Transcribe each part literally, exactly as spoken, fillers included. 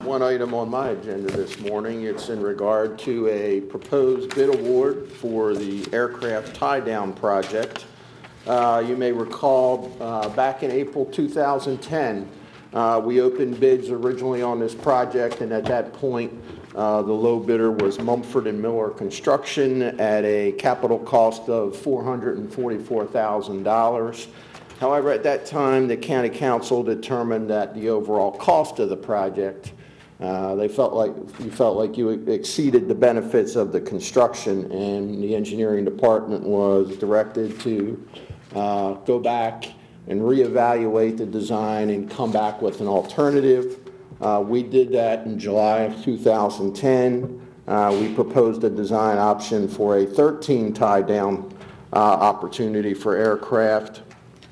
one item on my agenda this morning. It's in regard to a proposed bid award for the aircraft tie-down project. Uh, you may recall uh, back in April two thousand ten, uh, we opened bids originally on this project, and at that point, uh, the low bidder was Mumford and Miller Construction at a capital cost of four hundred forty-four thousand dollars. However, at that time, the county council determined that the overall cost of the project, uh, they felt like you felt like you exceeded the benefits of the construction, and the engineering department was directed to uh, go back and reevaluate the design and come back with an alternative. Uh, we did that in July of two thousand ten. Uh, we proposed a design option for a thirteen tie-down uh, opportunity for aircraft.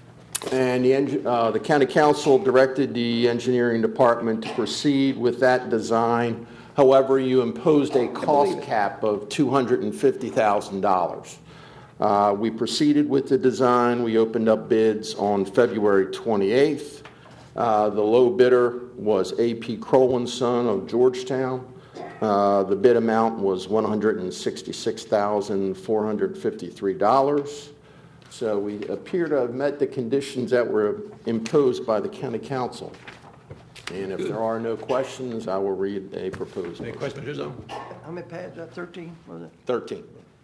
And the, uh, the county council directed the engineering department to proceed with that design. However, you imposed a cost cap of two hundred fifty thousand dollars. Uh, we proceeded with the design. We opened up bids on February twenty-eighth. Uh, the low bidder was A P Kroll and Son of Georgetown. Uh, the bid amount was one hundred sixty-six thousand four hundred fifty-three dollars. So we appear to have met the conditions that were imposed by the county council. And if Good. there are no questions, I will read a proposal. Any questions, Rizzo? How many pads, is that thirteen, was it? thirteen.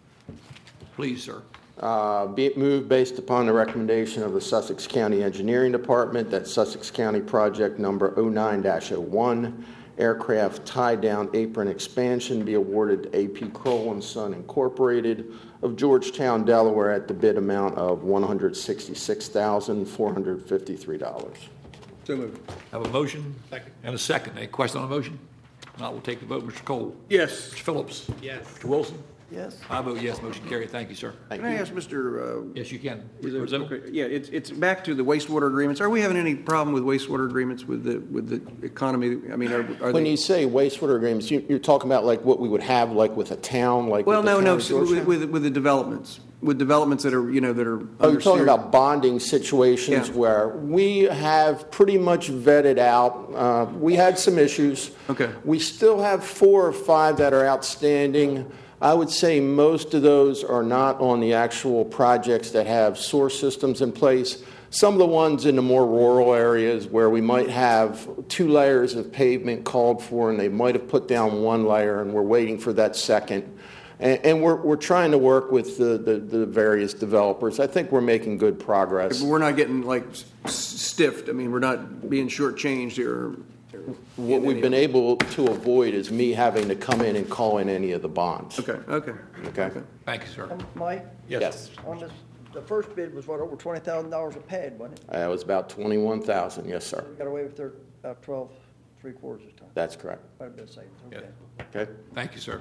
Please, sir. Uh, be it moved based upon the recommendation of the Sussex County Engineering Department that Sussex County Project Number oh nine dash oh one aircraft tie-down apron expansion be awarded to A P Kroll and Son Incorporated of Georgetown, Delaware at the bid amount of one hundred sixty-six thousand four hundred fifty-three dollars. So moved. Have a motion and a second. Any question on the motion? Not, we'll take the vote. Mister Cole? Yes. Mister Phillips? Yes. Mister Wilson? Yes. I vote yes. Motion carried. Thank you, sir. Thank Can I you. ask Mister Uh, Yes, you can. is there- Rizzo? okay, yeah, it's it's back to the wastewater agreements. Are we having any problem with wastewater agreements with the with the economy? I mean, are, are When they? you say wastewater agreements, you, you're talking about like what we would have like with a town, like Well, with the no, town no, of so with, Georgetown? with with the developments, with developments that are you know that are. Oh, under you're talking ser- about bonding situations Yeah. where we have pretty much vetted out. Uh, we had some issues. Okay. We still have four or five that are outstanding. I would say most of those are not on the actual projects that have source systems in place. Some of the ones in the more rural areas where we might have two layers of pavement called for and they might have put down one layer and we're waiting for that second. And, and we're, we're trying to work with the, the, the various developers. I think we're making good progress. But we're not getting like s- stiffed. I mean, we're not being shortchanged here. What we've been able to avoid is me having to come in and call in any of the bonds. Okay. Okay. Okay? Thank you, sir. Um, Mike, Yes. on this, the first bid was what, over twenty thousand dollars a pad, wasn't it? Uh, It was about twenty-one thousand, yes, sir. We got away with thir about twelve, three quarters this time. That's correct. Quite a bit of savings, okay. Okay? Thank you, sir.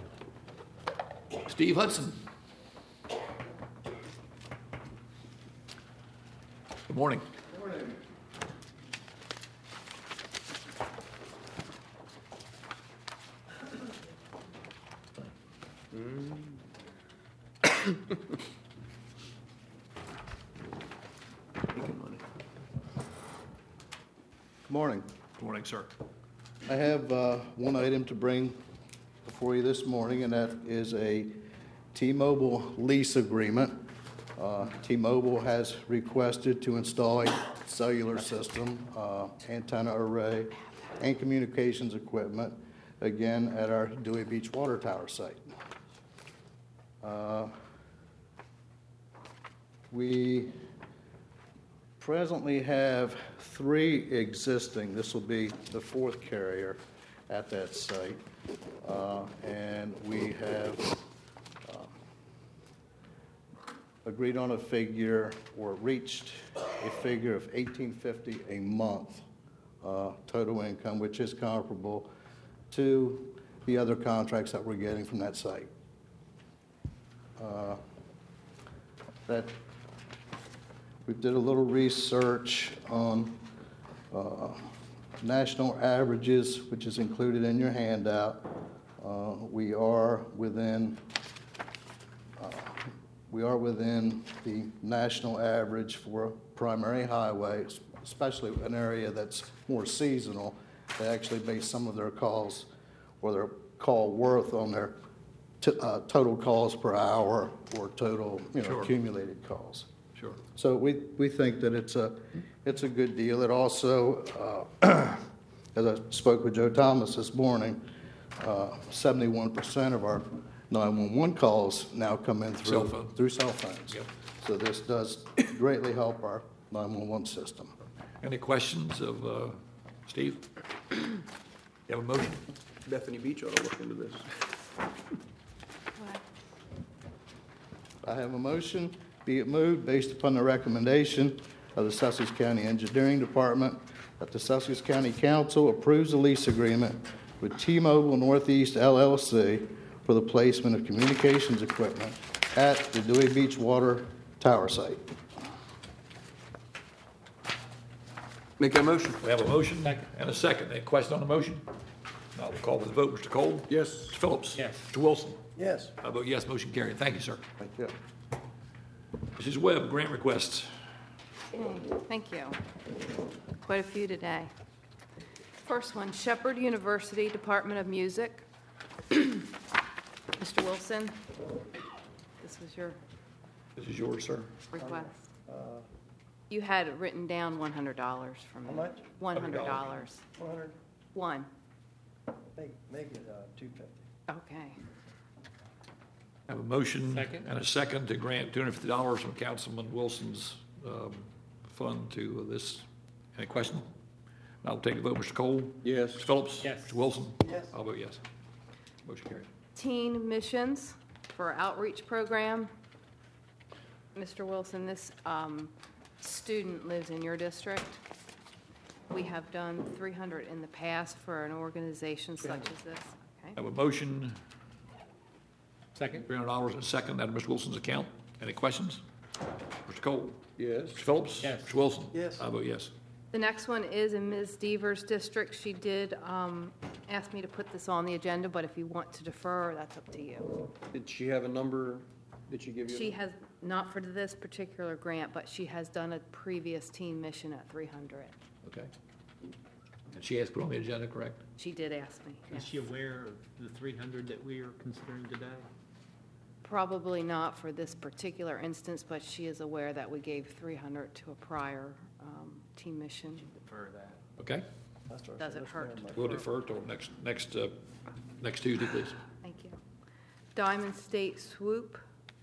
Steve Hudson. Good morning. Morning. Good morning, sir. I have uh, one item to bring before you this morning, and that is a T-Mobile lease agreement. Uh, T-Mobile has requested to install a cellular system, uh, antenna array, and communications equipment, again, at our Dewey Beach Water Tower site. Uh, We presently have three existing, this will be the fourth carrier at that site. Uh, And we have uh, agreed on a figure, or reached a figure of eighteen fifty a month uh, total income, which is comparable to the other contracts that we're getting from that site. Uh, That We did a little research on uh, national averages, which is included in your handout. Uh, We are within, uh, we are within the national average for a primary highway, especially an area that's more seasonal. They actually base some of their calls or their call worth on their t- uh, total calls per hour or total, you know, Sure. accumulated calls. Sure. So we, we think that it's a, it's a good deal. It also, uh, as I spoke with Joe Thomas this morning, uh, seventy-one percent of our nine one one calls now come in Cell through, phone. through cell phones. Yep. So this does greatly help our nine one one system. Any questions of uh, Steve? You have a motion? Bethany Beach ought to look into this. I have a motion, be it moved, based upon the recommendation of the Sussex County Engineering Department, that the Sussex County Council approves the lease agreement with T-Mobile Northeast L L C for the placement of communications equipment at the Dewey Beach Water Tower site. Make that motion. We have a motion and a second. Any question on the motion? Now we'll call for the vote. Mister Cole? Yes. Mister Phillips? Yes. Mister Wilson? Yes. I vote yes, motion carried. Thank you, sir. Thank you. Missus Webb, grant requests. Okay, thank you. Quite a few today. First one, Shepherd University Department of Music. Mister Wilson, this was your This is yours, sir. request. You had it written down one hundred dollars from me. How much? one hundred dollars. One hundred, One. make, make it, uh, two fifty. Okay. I have a motion Second. and a second to grant two hundred fifty dollars from Councilman Wilson's um, fund to this. Any question? Now we'll take the vote. Mister Cole? Yes. Mister Phillips? Yes. Mister Wilson? Yes. I'll vote yes. Motion carried. Teen Missions for Outreach Program. Mister Wilson, this um, student lives in your district. We have done three hundred in the past for an organization such as this. I Okay. have a motion, Second? three hundred dollars and a second out of Mister Wilson's account. Any questions? Mister Cole? Yes. Mister Phillips? Yes. Mister Wilson? Yes. I vote yes. The next one is in Miz Devers' district. She did um, ask me to put this on the agenda, but if you want to defer, that's up to you. Did she have a number? Did she give you? She has, not for this particular grant, but she has done a previous teen mission at three hundred. Okay. And she has put on the agenda, correct? She did ask me. Is yes. she aware of the three hundred that we are considering today? Probably not for this particular instance, but she is aware that we gave three hundred to a prior um, teen mission. Defer that. Okay. That's what I said. Doesn't Let's hurt. grant my- We'll defer till next, next, uh, next Tuesday, please. Thank you. Diamond State Swoop.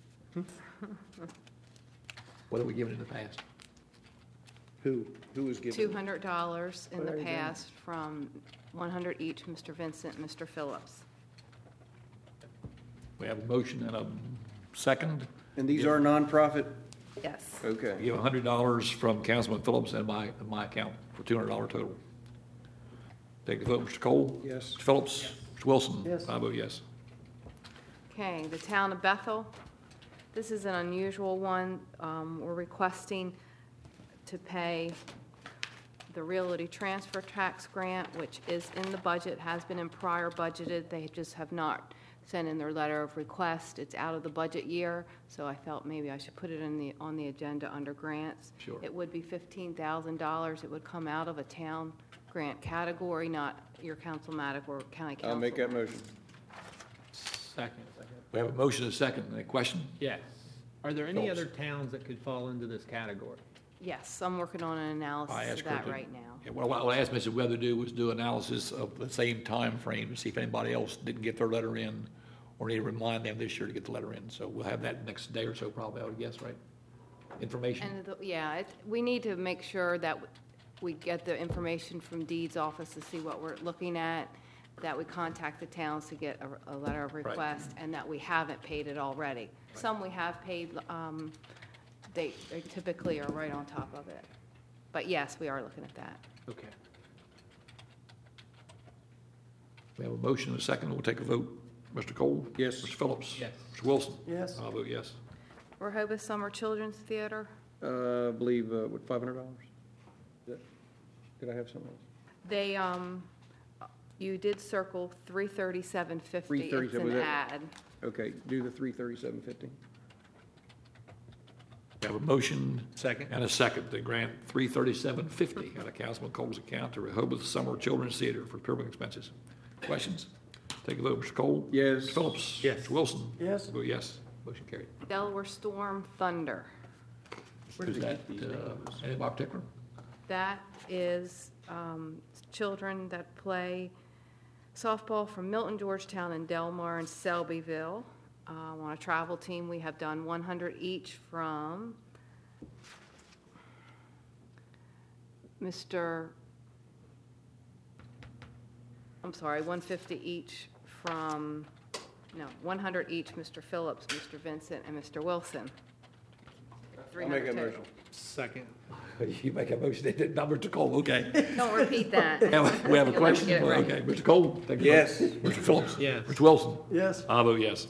What have we given in the past? Who? Who was giving? two hundred dollars in What the are you doing? past from one hundred each, Mister Vincent, Mister Phillips. We have a motion and a second. And these are nonprofit? Yes. Okay. We give one hundred dollars from Councilman Phillips and my, and my account for two hundred dollars total. Take the vote, Mister Cole? Yes. Mister Phillips? Mister Wilson? Yes. I vote yes. Okay, the town of Bethel. This is an unusual one. Um, We're requesting to pay the realty transfer tax grant, which is in the budget, has been in prior budgeted. They just have not sent in their letter of request. It's out of the budget year, so I felt maybe I should put it in the, on the agenda under grants. Sure. It would be fifteen thousand dollars. It would come out of a town grant category, not your councilmatic or county council. I'll make that motion. Second. We have a motion and a second. Any question? Yes. Are there any Phillips. other towns that could fall into this category? Yes, I'm working on an I analysis asked of her that to- right now. Yeah, well, what I asked Missus Weather to do was do analysis of the same time frame to see if anybody else didn't get their letter in or need to remind them this year to get the letter in. So we'll have that next day or so probably, I would guess, right? Information? And, the- yeah, it, we need to make sure that we get the information from deeds office to see what we're looking at, that we contact the towns to get a, a letter of request, and that we haven't paid it already. Some we have paid, um, they, they typically are right on top of it. But yes, we are looking at that. Okay. We have a motion and a second. We'll take a vote. Mister Cole? Yes. Mister Phillips? Yes. Mister Wilson? Yes. I'll vote yes. Rehoboth Summer Children's Theater, Uh, I believe, uh, what, five hundred dollars? Did I have something else? they, um, you did circle three thirty-seven fifty. It's $three thirty-seven, an was that- ad. Okay, do the three thirty-seven fifty. We have a motion. Second. And a second to grant three thirty-seven fifty out of Councilman Cole's account to Rehoboth Summer Children's Theater for touring expenses. Questions? Take a vote. Mister Cole? Yes. Mister Phillips? Yes. Mister Wilson? Yes. I vote yes. Motion carried. Delaware Storm Thunder. Is that, uh, anybody particular? That is um, children that play softball from Milton, Georgetown, and Delmar and Selbyville. Uh, On a travel team, we have done one hundred each from Mister, I'm sorry, one hundred fifty each from, no, one hundred each, Mister Phillips, Mister Vincent, and Mister Wilson. I'll make three hundred that total. motion. Second. You make a motion, they did not Mister Cole, okay. Don't repeat that. We have a- we have a You'll never question? get it right. Okay, Mister Cole? take a vote. Yes. Mister Phillips? Yes. Mister Wilson? Yes. I vote yes.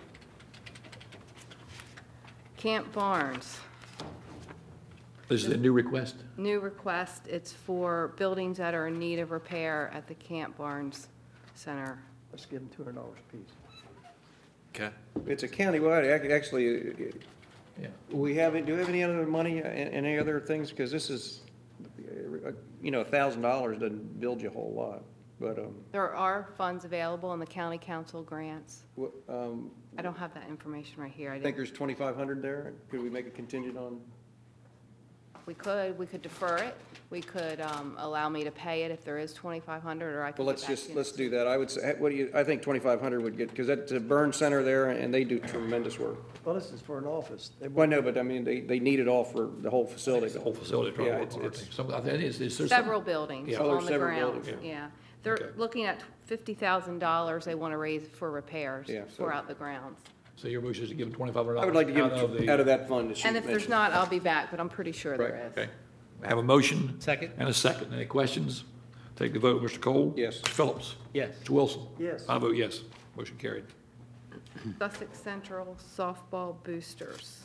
Camp Barnes. This is a new request? New request, it's for buildings that are in need of repair at the Camp Barnes Center. Let's give them two hundred dollars apiece. Okay. It's a countywide, ac- actually, uh, Yeah. we have, do we have any other money, uh, any other things? Because this is, uh, you know, a thousand dollars doesn't build you a whole lot, but, um, There are funds available in the county council grants. what, um, I don't have that information right here. I I think didn't, there's twenty-five hundred there. Could we make a contingent on? we could, we could defer it. We could um, allow me to pay it if there is twenty-five hundred, or I could Well, get let's back to just, you. let's do that. I would say, what do you, I think twenty-five hundred would get, because that's a burn center there, and they do tremendous work. Well, this is for an office. They Well, want- no, but I mean, they, they need it all for the whole facility. The whole facility. Yeah, it's, it's, Some, I think it's, it's. there's some- Several buildings Yeah. Oh, there's on the several grounds, buildings, yeah. They're Okay. looking at fifty thousand dollars they want to raise for repairs Yeah, so- throughout the grounds. So your wish is to give them twenty-five hundred dollars? I would like to give it out of that fund that she And if there's mentioned. not, I'll be back, but I'm pretty sure there Right, is. Okay. I have a motion. Second. And a second. Any questions? Take the vote. Mister Cole? Yes. Mister Phillips? Yes. Mister Wilson? Yes. I vote yes. Motion carried. Sussex Central Softball Boosters.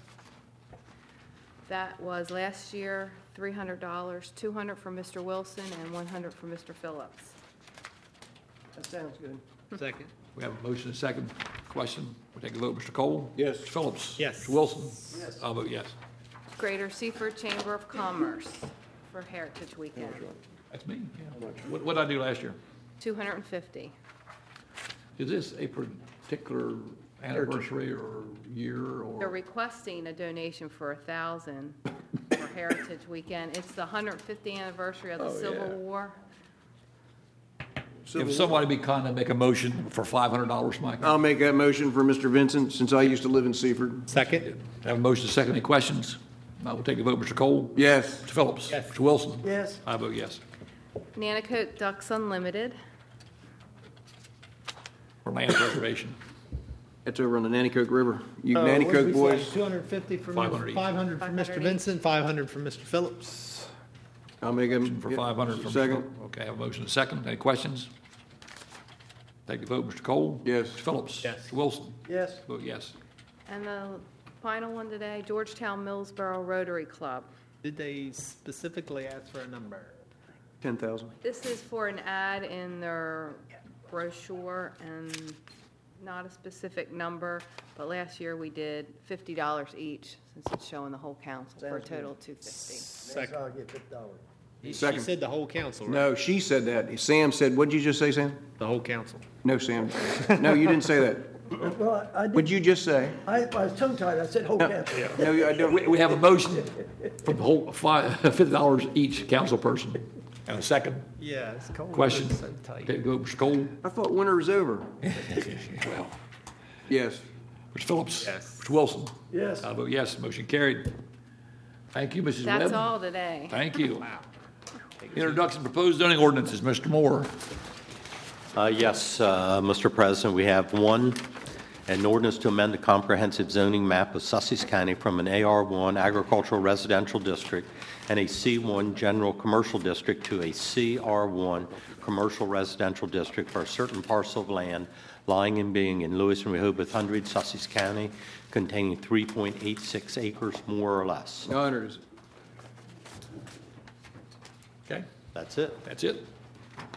That was last year, three hundred dollars, two hundred dollars for Mister Wilson and one hundred dollars for Mister Phillips. That sounds good. Second. We have a motion and a second. Question? We'll take a vote. Mister Cole? Yes. Mister Phillips? Yes. Mister Wilson? Yes. I vote yes. Greater Seaford Chamber of Commerce for Heritage Weekend, That's me, yeah. What, what did I do last year? two hundred fifty. Is this a particular anniversary or year They're or? requesting a donation for a thousand for Heritage Weekend. It's the one hundred fiftieth anniversary of the Oh, Civil yeah. War. If somebody be kind to make a motion for five hundred dollars, Mike? I'll make that motion for Mister Vincent, since I used to live in Seaford. Second. Have a motion and a second. Any questions? I will take a vote. Mister Cole? Yes. Mister Phillips? Yes. Mister Wilson? Yes. I vote yes. Nanacoke Ducks Unlimited. For land preservation. That's over on the Nanticoke River. You Uh, what did Nanticoke we boys, say? two hundred fifty for, five hundred each. five hundred for Mister five hundred each. Vincent, five hundred for Mister Phillips. I'll make a. For five hundred from. Second. Okay, I have a motion and a second. Any questions? Take the vote. Mister Cole? Yes. Mister Phillips? Yes. Mister Wilson? Yes. Vote yes. And the final one today, Georgetown Millsboro Rotary Club. Did they specifically ask for a number? Ten thousand. This is for an ad in their brochure and not a specific number, but last year we did fifty dollars each, since it's showing the whole council, for a Sounds good. total of two hundred fifty. That's Second. how I get fifty dollars. She Second. said the whole council, right? No, she said that. Sam said, what did you just say, Sam? The whole council. No, Sam. No, you didn't say that. Well, I What'd did, you just say? I, I was tongue-tied, I said whole council. No, I don't. We, we have a motion from the whole five, fifty dollars each council person. And a second Yeah, it's cold. question. It's so tight. Take the vote. Mister Cole? I thought winter was over. Well, Yes. Mister Phillips? Yes. Mister Wilson? Yes. I vote yes. Motion carried. Thank you, Missus Webb. That's all today. Thank you. Introduction proposed zoning ordinances. Mister Moore. Uh, Yes, uh, Mister President, we have one, an ordinance to amend the comprehensive zoning map of Sussex County from an A R one agricultural residential district and a C one general commercial district to a C R one commercial residential district for a certain parcel of land lying and being in Lewis and Rehoboth Hundred, Sussex County, containing three point eight six acres, more or less. No honors. Okay, That's it. that's it.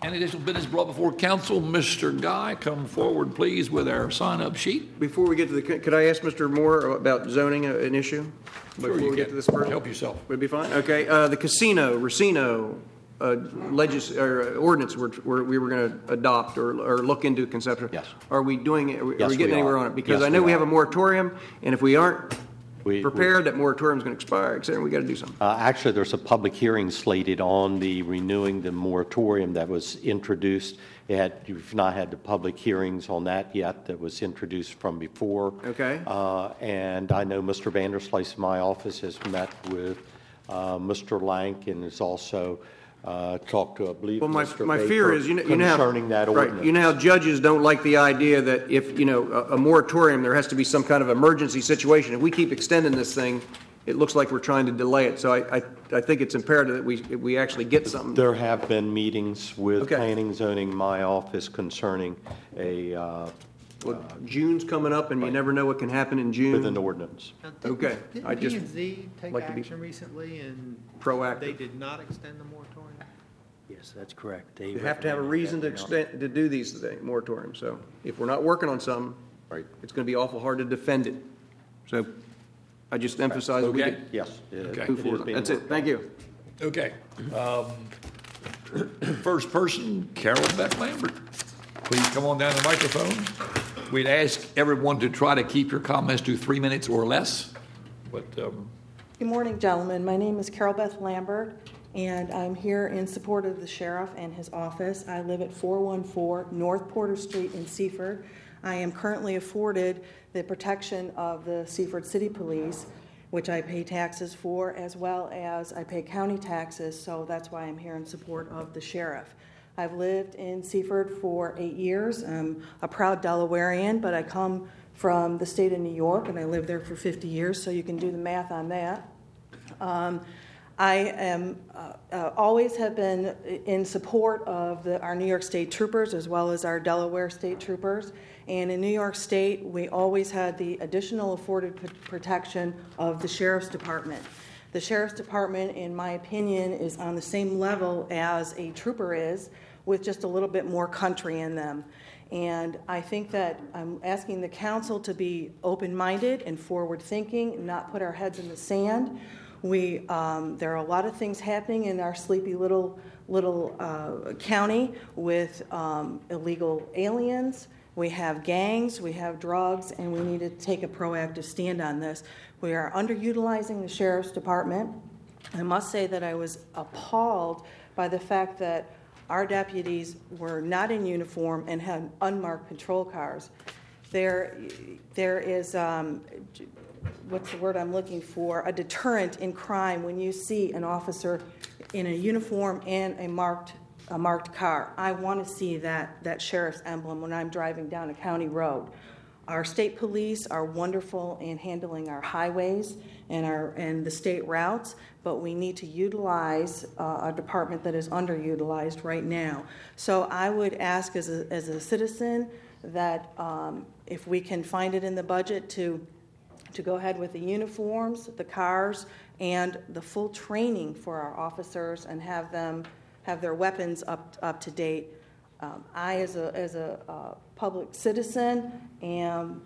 Any additional business brought before council? Mister Guy, come forward, please, with our sign-up sheet. Before we get to the, could I ask Mister Moore about zoning a- an issue? Sure, Before you we get can. to this first? Help yourself. Would it be fine? Okay, uh, the casino, Racino, uh, legis, or uh, ordinance we're, we're, we were gonna adopt or, or look into conceptual. Yes. Are we doing it, are we are Yes, we getting we anywhere are. on it? Because Yes, I know we we have are. a moratorium, and if we aren't We- we- prepared, that moratorium's gonna expire, et cetera, we gotta do something. Uh, Actually, there's a public hearing slated on the renewing the moratorium that was introduced. It had, you've not had the public hearings on that yet, that was introduced from before. Okay. Uh, And I know Mister Vanderslice in my office has met with uh, Mister Lank and has also uh, talked to, I believe, Well, my, Mister my Baker fear is, you know, you know how. concerning that right, ordinance. You know how judges don't like the idea that if, you know, a, a moratorium, there has to be some kind of emergency situation. If we keep extending this thing, it looks like we're trying to delay it. So I, I, I think it's imperative that we, we actually get something. There have been meetings with Okay. planning, zoning, my office concerning a, uh, Well, June's coming up, and you never know what can happen in June. with an ordinance. Now, didn't- Okay, I Didn't just P and Z take like to be action recently and proactive. they did not extend the moratorium? Yes, that's correct. They You have to have a reason to extend, to do these things, moratoriums. So if we're not working on something, Right. it's gonna be awful hard to defend it. So I just emphasize we Okay. get, Yes. it- Okay. it move is forward. being That's it. worked Thank you. Okay. Um, First person, Carol Beth Lambert. Please come on down to the microphone. We'd ask everyone to try to keep your comments to three minutes or less. But um, Good morning, gentlemen. My name is Carol Beth Lambert, and I'm here in support of the sheriff and his office. I live at four one four North Porter Street in Seaford. I am currently afforded the protection of the Seaford City Police, which I pay taxes for, as well as I pay county taxes, so that's why I'm here in support of the sheriff. I've lived in Seaford for eight years. I'm a proud Delawarean, but I come from the state of New York, and I lived there for fifty years, so you can do the math on that. Um, I am uh, uh, always have been in support of the, our New York State troopers as well as our Delaware State troopers. And in New York State, we always had the additional afforded p- protection of the Sheriff's Department. The Sheriff's Department, in my opinion, is on the same level as a trooper is, with just a little bit more country in them. And I think that I'm asking the council to be open-minded and forward-thinking, not put our heads in the sand. We, um, there are a lot of things happening in our sleepy little little uh, county with um, illegal aliens. We have gangs, we have drugs, and we need to take a proactive stand on this. We are underutilizing the Sheriff's Department. I must say that I was appalled by the fact that our deputies were not in uniform and had unmarked patrol cars. There, there is, um, what's the word I'm looking for, a deterrent in crime when you see an officer in a uniform and a marked a marked car. I want to see that, that sheriff's emblem when I'm driving down a county road. Our state police are wonderful in handling our highways and our and the state routes, but we need to utilize uh, a department that is underutilized right now. So I would ask as a, as a citizen that um, if we can find it in the budget to to go ahead with the uniforms, the cars, and the full training for our officers and have them have their weapons up up to date. Um, I, as a as a uh, public citizen, am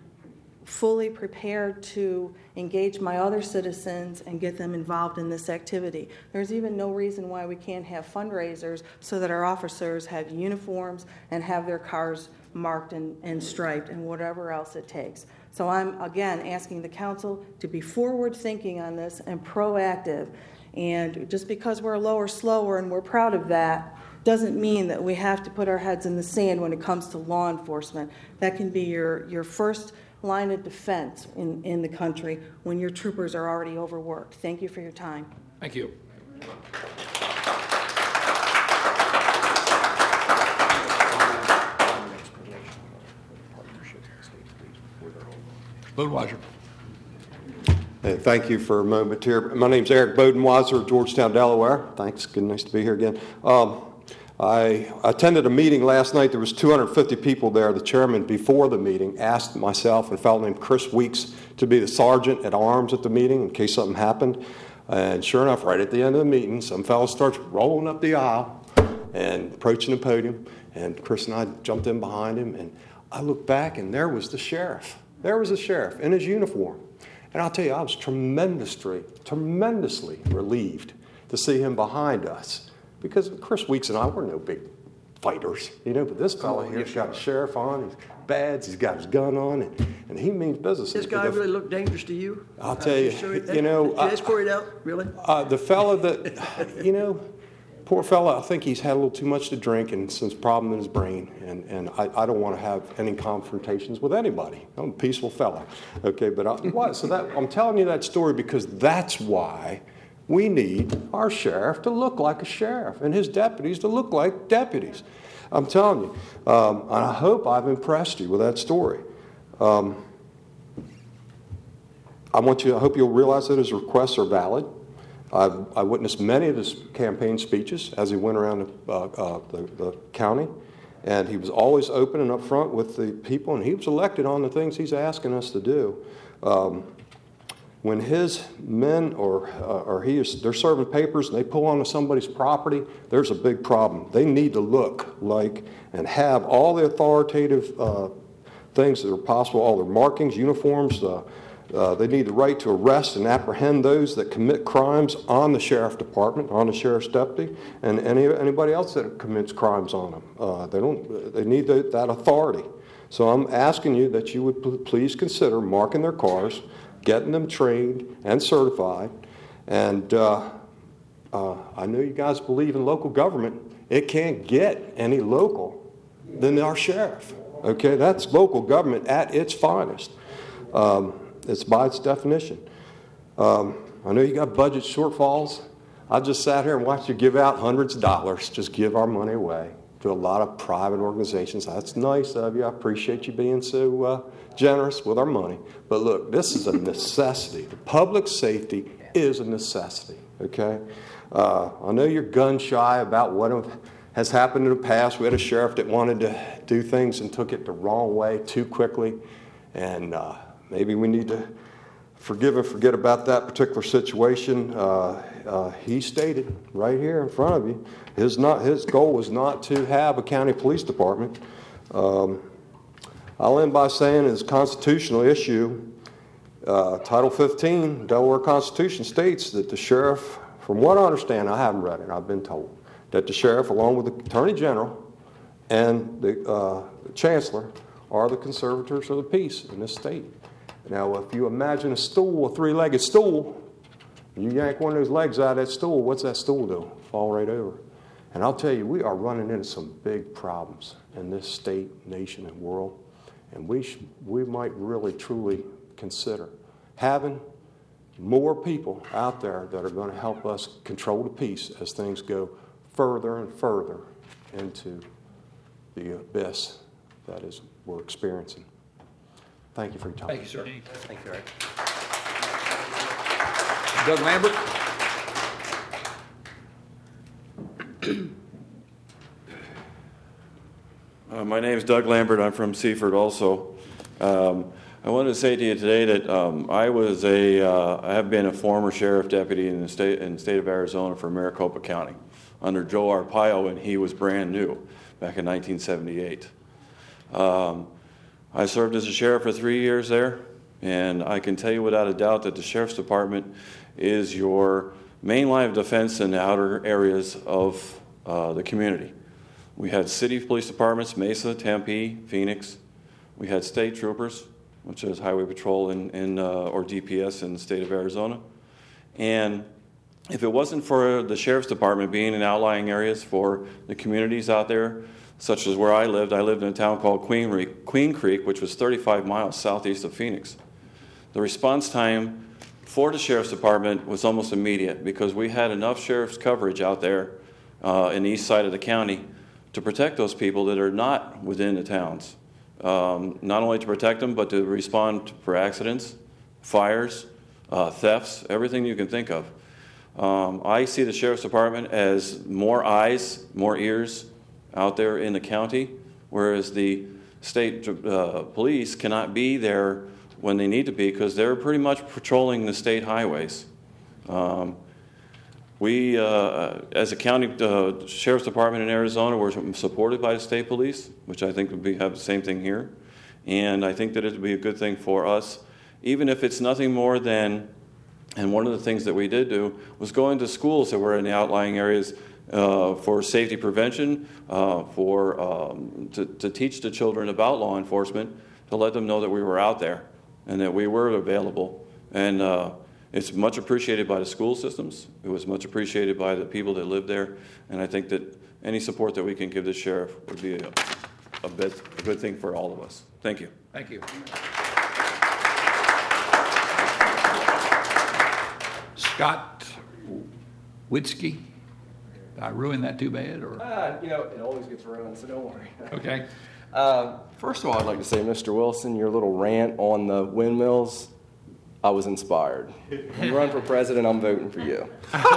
fully prepared to engage my other citizens and get them involved in this activity. There's even no reason why we can't have fundraisers so that our officers have uniforms and have their cars marked and, and striped and whatever else it takes. So I'm, again, asking the council to be forward-thinking on this and proactive. And just because we're low or slower and we're proud of that doesn't mean that we have to put our heads in the sand when it comes to law enforcement. That can be your, your first line of defense in, in the country when your troopers are already overworked. Thank you for your time. thank you. Bodenweiser. Hey, thank you for a moment here. My name's Eric Bodenweiser, Georgetown, Delaware. Thanks. Good, nice to be here again. Um, I attended a meeting last night. There was two hundred fifty people there. The chairman, before the meeting, asked myself and a fellow named Chris Weeks to be the sergeant at arms at the meeting in case something happened. And sure enough, right at the end of the meeting, some fellow starts rolling up the aisle. and approaching the podium, and Chris and I jumped in behind him, and I looked back, and there was the sheriff. There was the sheriff in his uniform. And I'll tell you, I was tremendously, tremendously relieved to see him behind us, because Chris Weeks and I were no big fighters, you know, but this fellow here's got a sheriff on, he's badge, he's got his gun on, and, and he means business. This guy really looked dangerous to you? I'll tell you, sure you know, Did you I- escort it out, really? Uh, the fellow that, you know, poor fellow, I think he's had a little too much to drink and some problem in his brain, and, and I, I don't want to have any confrontations with anybody. I'm a peaceful fellow, okay? But I, what? So that I'm telling you that story because that's why we need our sheriff to look like a sheriff and his deputies to look like deputies. I'm telling you, um, and I hope I've impressed you with that story. Um, I want you. I hope you'll realize that his requests are valid. I've, I witnessed many of his campaign speeches as he went around the, uh, uh, the, the county, and he was always open and upfront with the people, and he was elected on the things he's asking us to do. Um, when his men or uh, or he is they're serving papers and they pull onto somebody's property, there's a big problem. They need to look like and have all the authoritative uh, things that are possible, all their markings, uniforms. Uh, Uh, they need the right to arrest and apprehend those that commit crimes on the sheriff department, on the sheriff's deputy, and any anybody else that commits crimes on them. Uh, they don't. They need the, that authority. So I'm asking you that you would p- please consider marking their cars, getting them trained and certified. And uh, uh, I know you guys believe in local government. It can't get any local than our sheriff. Okay, that's local government at its finest. Um, It's by its definition. Um, I know you got budget shortfalls. I just sat here and watched you give out hundreds of dollars, just give our money away to a lot of private organizations. That's nice of you. I appreciate you being so uh, generous with our money. But look, this is a necessity. The public safety is a necessity, okay? Uh, I know you're gun shy about what has happened in the past. We had a sheriff that wanted to do things and took it the wrong way too quickly. And uh, maybe we need to forgive and forget about that particular situation. Uh, uh, he stated right here in front of you, his not his goal was not to have a county police department. Um, I'll end by saying it's a constitutional issue. Uh, Title fifteen, Delaware Constitution states that the sheriff, from what I understand, I haven't read it, I've been told, that the sheriff, along with the Attorney General and the, uh, the Chancellor, are the conservators of the peace in this state. Now, if you imagine a stool, a three-legged stool, you yank one of those legs out of that stool, what's that stool do? Fall right over. And I'll tell you, we are running into some big problems in this state, nation, and world. And we sh- we might really, truly consider having more people out there that are going to help us control the peace as things go further and further into the abyss that is we're experiencing. Thank you for your time. Thank you, sir. Thank you, Eric. Doug Lambert? Uh, my name is Doug Lambert. I'm from Seaford also. Um, I wanted to say to you today that um, I was a, uh, I have been a former sheriff deputy in the state in the state of Arizona for Maricopa County under Joe Arpaio, and he was brand new back in nineteen seventy-eight. Um, I served as a sheriff for three years there, and I can tell you without a doubt that the sheriff's department is your main line of defense in the outer areas of uh, the community. We had city police departments, Mesa, Tempe, Phoenix. We had state troopers, which is Highway Patrol in, in uh, or D P S in the state of Arizona. And if it wasn't for the sheriff's department being in outlying areas for the communities out there, such as where I lived, I lived in a town called Queen Creek, Queen Creek, which was thirty-five miles southeast of Phoenix. The response time for the sheriff's department was almost immediate because we had enough sheriff's coverage out there uh, in the east side of the county to protect those people that are not within the towns. Um, not only to protect them, but to respond for accidents, fires, uh, thefts, everything you can think of. Um, I see the sheriff's department as more eyes, more ears out there in the county, whereas the state uh, police cannot be there when they need to be because they're pretty much patrolling the state highways. Um, We, uh, as a county uh, sheriff's department in Arizona, we're supported by the state police, which I think would be, have the same thing here. And I think that it would be a good thing for us, even if it's nothing more than, and one of the things that we did do was go into schools that were in the outlying areas uh, for safety prevention, uh, for um, to, to teach the children about law enforcement, to let them know that we were out there and that we were available. And uh, it's much appreciated by the school systems. It was much appreciated by the people that live there. And I think that any support that we can give the sheriff would be a, a, bit, a good thing for all of us. Thank you. Thank you. Scott Witzke. Did I ruin that too bad? Or? Uh, you know, it always gets ruined, so don't worry. Okay. Uh, first of all, I'd like to say, Mister Wilson, your little rant on the windmills, I was inspired. You run for president, I'm voting for you.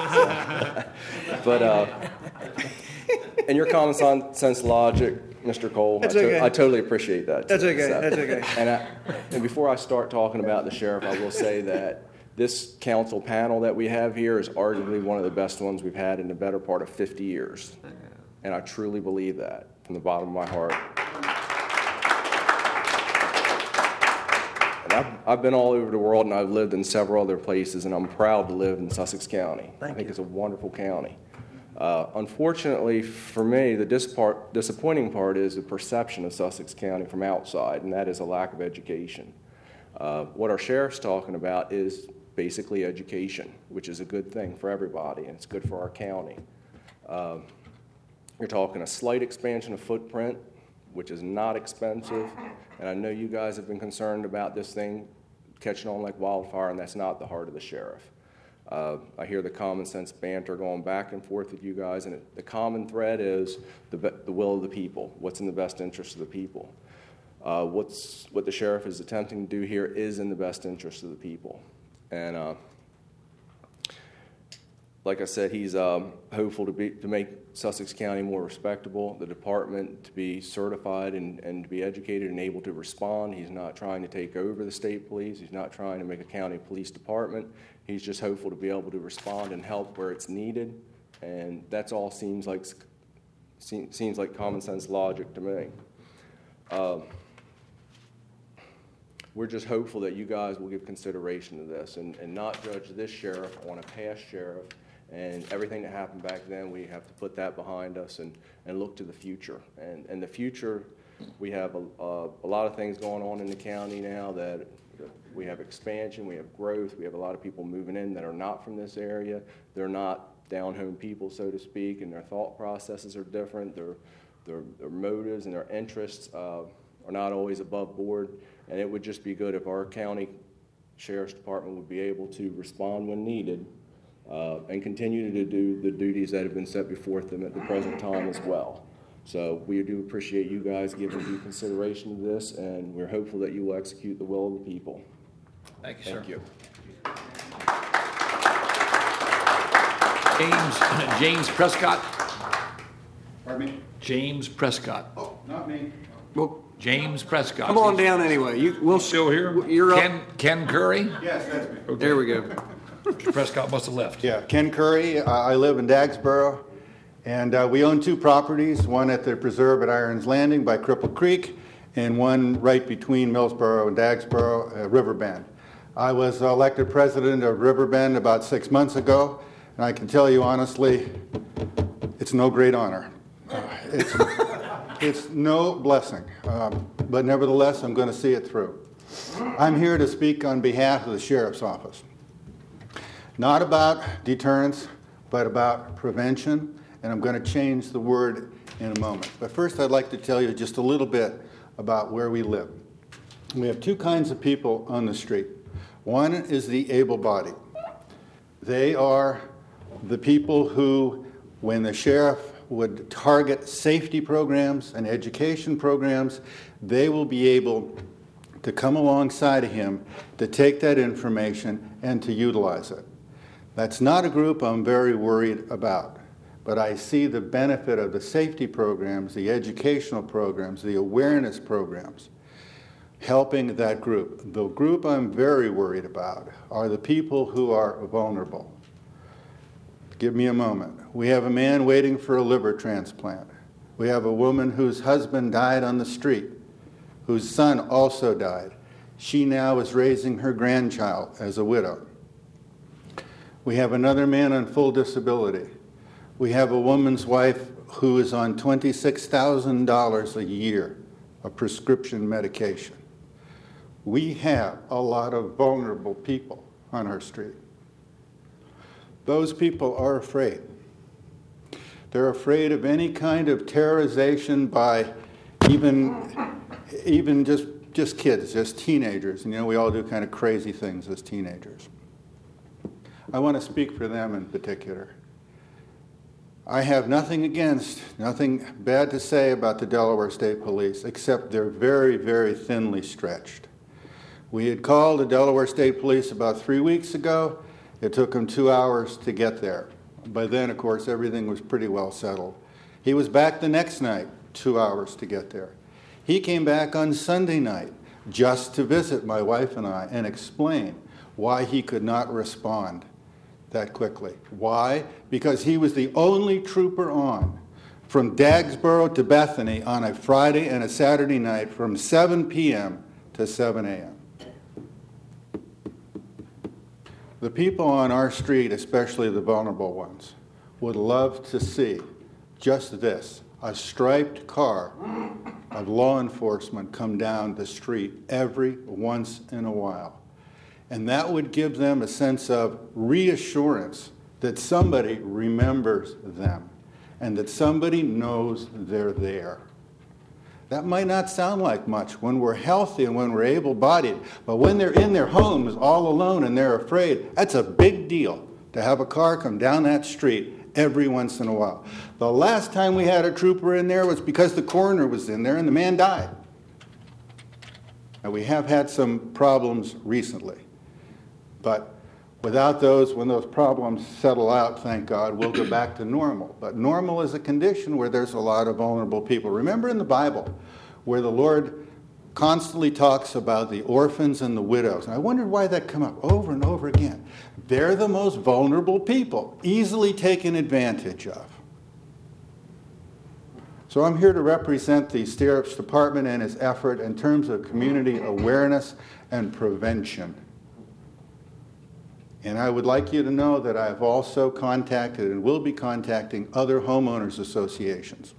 But, uh, and your common sense logic, Mister Cole, I, That's to- okay. I totally appreciate that. That's too. okay, So- that's okay. And, I, and before I start talking about the sheriff, I will say that this council panel that we have here is arguably one of the best ones we've had in the better part of fifty years. And I truly believe that from the bottom of my heart. And I've, I've been all over the world, and I've lived in several other places, and I'm proud to live in Sussex County. I think it's a wonderful county. Uh, unfortunately for me, the dis- part, disappointing part is the perception of Sussex County from outside, and that is a lack of education. Uh, what our sheriff's talking about is basically education, which is a good thing for everybody, and it's good for our county. Um, you're talking a slight expansion of footprint, which is not expensive, and I know you guys have been concerned about this thing catching on like wildfire, and that's not the heart of the sheriff. Uh, I hear the common sense banter going back and forth with you guys, and it, the common thread is the, the will of the people, what's in the best interest of the people. Uh, what's, what the sheriff is attempting to do here is in the best interest of the people. And uh, like I said, he's um, hopeful to, be, to make Sussex County more respectable, the department to be certified and, and to be educated and able to respond. He's not trying to take over the state police. He's not trying to make a county police department. He's just hopeful to be able to respond and help where it's needed. And that's all seems like, seems like common sense logic to me. Um, We're just hopeful that you guys will give consideration to this and, and not judge this sheriff on a past sheriff and everything that happened back then. We have to put that behind us and, and look to the future. And, and the future, we have a, a, a lot of things going on in the county now that we have expansion, we have growth, we have a lot of people moving in that are not from this area. They're not down-home people, so to speak, and their thought processes are different. Their, their, their motives and their interests uh, are not always above board. And it would just be good if our county sheriff's department would be able to respond when needed uh, and continue to do the duties that have been set before them at the present time as well. So we do appreciate you guys giving due consideration to this, and we're hopeful that you will execute the will of the people. Thank you, sir. Thank you. James, James Prescott. Pardon me? James Prescott. Oh, not me. Well, James Prescott. come on down anyway. You, we'll Still here? You're up. Ken, Ken Curry? Yes, that's me. Okay. There we go. Mister Prescott must have left. Yeah, Ken Curry. Uh, I live in Dagsboro, and uh, we own two properties, one at the preserve at Irons Landing by Cripple Creek, and one right between Millsboro and Dagsboro, uh, Riverbend. I was elected president of Riverbend about six months ago, and I can tell you honestly, it's no great honor. Uh, it's, it's no blessing, um, but nevertheless, I'm going to see it through. I'm here to speak on behalf of the Sheriff's Office. Not about deterrence, but about prevention, and I'm going to change the word in a moment. But first, I'd like to tell you just a little bit about where we live. We have two kinds of people on the street. One is the able-bodied. They are the people who, when the sheriff would target safety programs and education programs, they will be able to come alongside of him to take that information and to utilize it. That's not a group I'm very worried about, but I see the benefit of the safety programs, the educational programs, the awareness programs, helping that group. The group I'm very worried about are the people who are vulnerable. give me a moment. We have a man waiting for a liver transplant. We have a woman whose husband died on the street, whose son also died. She now is raising her grandchild as a widow. We have another man on full disability. We have a woman's wife who is on twenty-six thousand dollars a year of prescription medication. We have a lot of vulnerable people on our street. Those people are afraid. They're afraid of any kind of terrorization by even, even just, just kids, just teenagers. And, you know, we all do kind of crazy things as teenagers. I want to speak for them in particular. I have nothing against, nothing bad to say about the Delaware State Police, except they're very, very thinly stretched. We had called the Delaware State Police about three weeks ago. It took them two hours to get there. By then, of course, everything was pretty well settled. He was back the next night, two hours to get there. He came back on Sunday night just to visit my wife and I and explain why he could not respond that quickly. Why? Because he was the only trooper on from Dagsboro to Bethany on a Friday and a Saturday night from seven p.m. to seven a.m. The people on our street, especially the vulnerable ones, would love to see just this, a striped car of law enforcement come down the street every once in a while. And that would give them a sense of reassurance that somebody remembers them and that somebody knows they're there. That might not sound like much when we're healthy and when we're able-bodied, but when they're in their homes all alone and they're afraid, that's a big deal to have a car come down that street every once in a while. The last time we had a trooper in there was because the coroner was in there and the man died. Now, we have had some problems recently, but without those, when those problems settle out, thank God, we'll go back to normal. But normal is a condition where there's a lot of vulnerable people. Remember in the Bible where the Lord constantly talks about the orphans and the widows. And I wondered why that come up over and over again. They're the most vulnerable people, easily taken advantage of. So I'm here to represent the Sheriff's Department and its effort in terms of community awareness and prevention. And I would like you to know that I've also contacted and will be contacting other homeowners associations.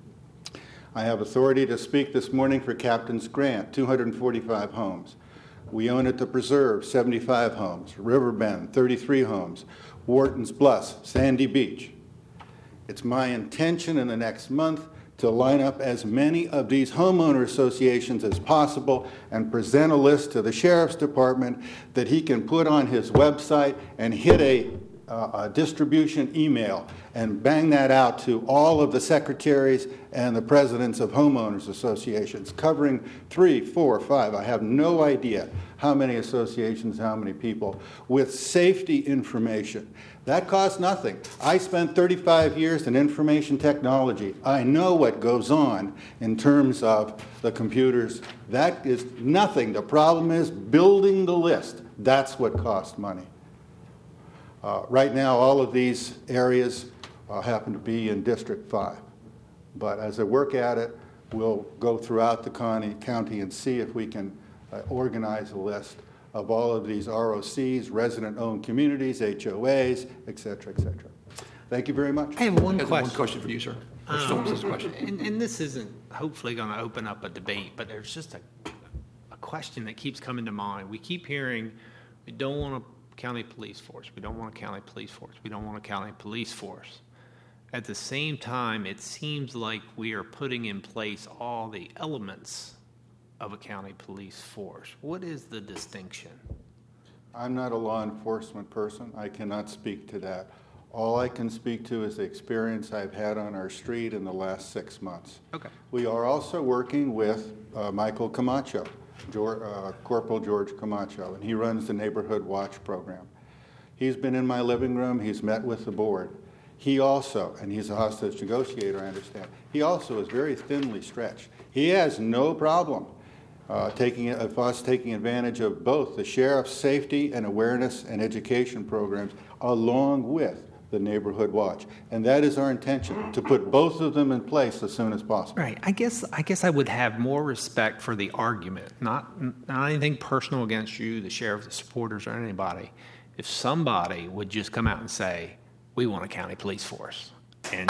I have authority to speak this morning for Captain's Grant, two hundred forty-five homes. We own at the Preserve, seventy-five homes. Riverbend, thirty-three homes. Wharton's Bluffs, Sandy Beach. It's my intention in the next month to line up as many of these homeowner associations as possible and present a list to the Sheriff's Department that he can put on his website and hit a, uh, a distribution email and bang that out to all of the secretaries and the presidents of homeowners associations, covering three, four, five, I have no idea how many associations, how many people, with safety information. That costs nothing. I spent thirty-five years in information technology. I know what goes on in terms of the computers. That is nothing. The problem is building the list. That's what costs money. Uh, right now, all of these areas uh, happen to be in District five. But as I work at it, we'll go throughout the county, county and see if we can uh, organize a list of all of these R O Cs, resident-owned communities, H O As, et cetera, et cetera. Thank you very much. I have one I have question. one question for you, sir. Or Um, Storms has a question. And, and this isn't hopefully going to open up a debate, but there's just a, a question that keeps coming to mind. We keep hearing, we don't want a county police force. We don't want a county police force. We don't want a county police force. At the same time, it seems like we are putting in place all the elements of a county police force. What is the distinction? I'm not a law enforcement person. I cannot speak to that. All I can speak to is the experience I've had on our street in the last six months. Okay. We are also working with uh, Michael Camacho, George, uh, Corporal George Camacho, and he runs the Neighborhood Watch program. He's been in my living room. He's met with the board. He also, and he's a hostage negotiator, I understand, he also is very thinly stretched. He has no problem Uh, taking of us taking advantage of both the sheriff's safety and awareness and education programs, along with the neighborhood watch. And that is our intention, to put both of them in place as soon as possible. Right. I guess I guess I would have more respect for the argument, not not anything personal against you, the sheriff, the supporters, or anybody. If somebody would just come out and say, "We want a county police force," and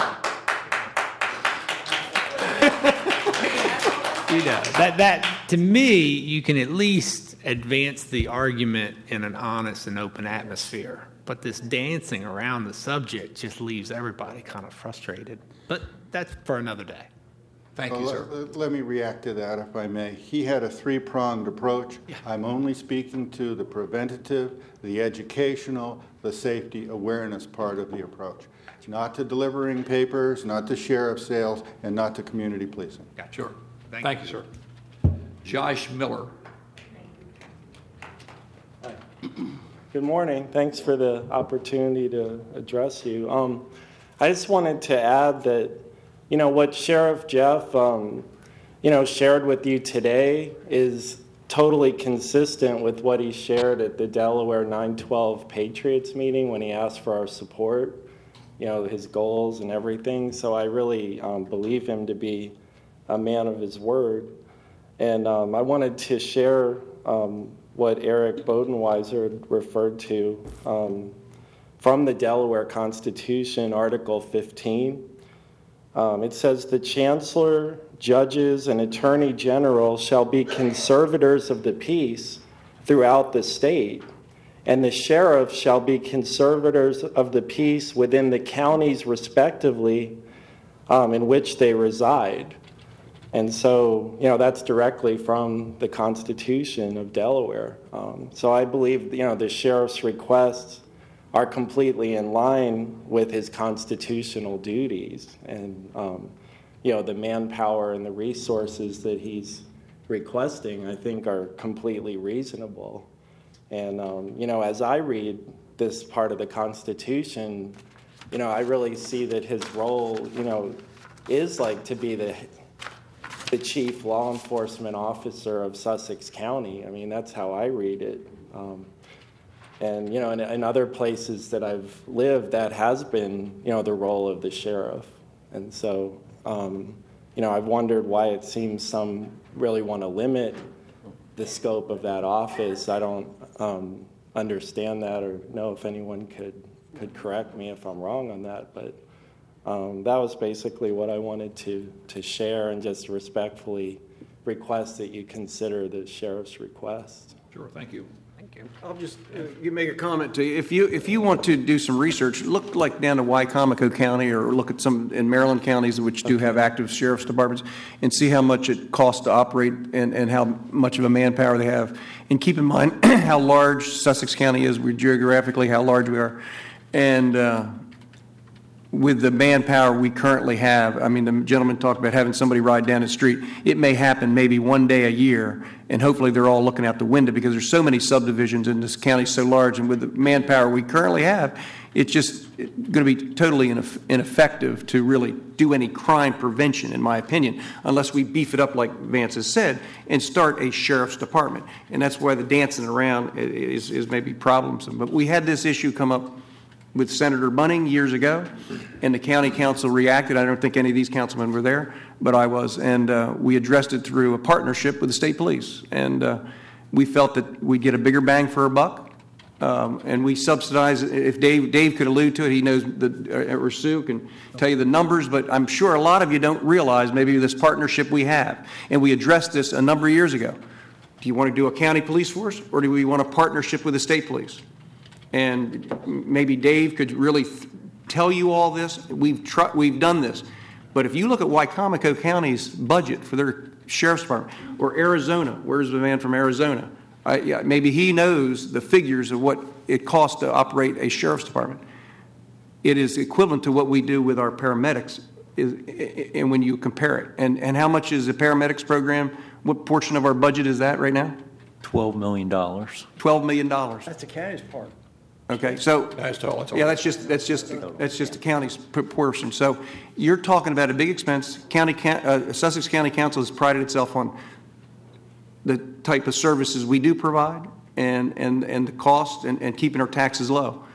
you know that that to me, you can at least advance the argument in an honest and open atmosphere. But this dancing around the subject just leaves everybody kind of frustrated. But that's for another day. Thank Well, you, sir. let, let me react to that, if I may. He had a three-pronged approach. Yeah. I'm only speaking to the preventative, the educational, the safety awareness part of the approach. Not to delivering papers, not to sheriff sales, and not to community policing. Got you. Sure. Thank Thank you, sir. Josh Miller. Good morning. Thanks for the opportunity to address you. Um, I just wanted to add that, you know, what Sheriff Jeff, um, you know, shared with you today is totally consistent with what he shared at the Delaware nine twelve Patriots meeting when he asked for our support, you know, his goals and everything. So I really um, believe him to be a man of his word. And um, I wanted to share um, what Eric Bodenweiser referred to um, from the Delaware Constitution, Article fifteen. Um, it says, the chancellor, judges, and attorney general shall be conservators of the peace throughout the state, and the sheriff shall be conservators of the peace within the counties respectively um, in which they reside. And so, you know, that's directly from the Constitution of Delaware. Um, so I believe, you know, the sheriff's requests are completely in line with his constitutional duties. And, um, you know, the manpower and the resources that he's requesting, I think, are completely reasonable. And, um, you know, as I read this part of the Constitution, you know, I really see that his role, you know, is like to be the the chief law enforcement officer of Sussex County. I mean, that's how I read it. Um, and, you know, in, in other places that I've lived, that has been, you know, the role of the sheriff. And so, um, you know, I've wondered why it seems some really want to limit the scope of that office. I don't um, understand that or know if anyone could, could correct me if I'm wrong on that, but Um, that was basically what I wanted to, to share and just respectfully request that you consider the sheriff's request. Sure, thank you. Thank you. I'll just uh, you make a comment to you. If you if you want to do some research, look like down to Wycomico County or look at some in Maryland counties which do have active sheriff's departments and see how much it costs to operate and, and how much of a manpower they have. And keep in mind how large Sussex County is, we're geographically, how large we are. And uh, with the manpower we currently have, I mean, the gentleman talked about having somebody ride down the street. It may happen maybe one day a year, and hopefully they're all looking out the window because there's so many subdivisions and this county's so large, and with the manpower we currently have, it's just going to be totally ineff- ineffective to really do any crime prevention, in my opinion, unless we beef it up like Vance has said and start a sheriff's department. And that's why the dancing around is, is maybe problemsome. But we had this issue come up with Senator Bunning years ago, and the county council reacted. I don't think any of these councilmen were there, but I was, and uh, we addressed it through a partnership with the state police, and uh, we felt that we'd get a bigger bang for our buck, um, and we subsidize. If Dave Dave could allude to it, he knows the or Sue can tell you the numbers, but I'm sure a lot of you don't realize maybe this partnership we have, and we addressed this a number of years ago. Do you want to do a county police force, or do we want a partnership with the state police? And maybe Dave could really th- tell you all this. We've tr- we've done this. But if you look at Wycomico County's budget for their sheriff's department, or Arizona, where's the man from Arizona? Uh, yeah, maybe he knows the figures of what it costs to operate a sheriff's department. It is equivalent to what we do with our paramedics, is, and when you compare it. And, and how much is the paramedics program? What portion of our budget is that right now? twelve million dollars. twelve million dollars. That's the county's part. Okay, so That's all. That's all. yeah, that's just that's just that's just the county's portion. So you're talking about a big expense. County uh, Sussex County Council has prided itself on the type of services we do provide and and and the cost and, and keeping our taxes low.